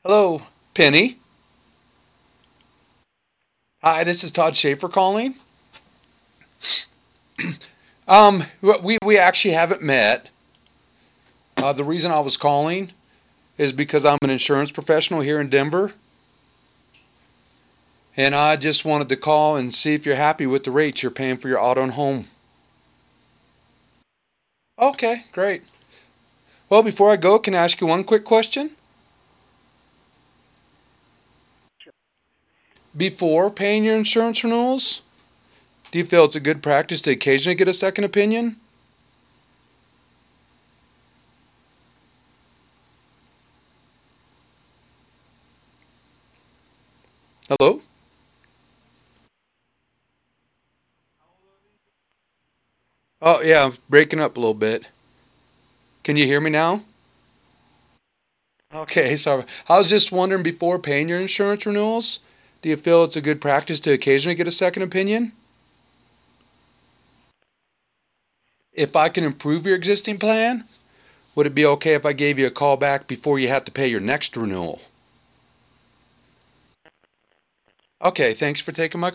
Hello, Penny. Hi, this is Todd Schaefer calling. We actually haven't met. The reason I was calling is because I'm an insurance professional here in Denver, and I just wanted to call and see if you're happy with the rates you're paying for your auto and home. Okay, great. Well, before I go, can I ask you one quick question? Before paying your insurance renewals, do you feel it's a good practice to occasionally get a second opinion? Hello? Oh, yeah, breaking up a little bit. Can you hear me now? Okay, so I was just wondering before paying your insurance renewals, do you feel it's a good practice to occasionally get a second opinion? If I can improve your existing plan, would it be okay if I gave you a call back before you have to pay your next renewal? Okay, thanks for taking my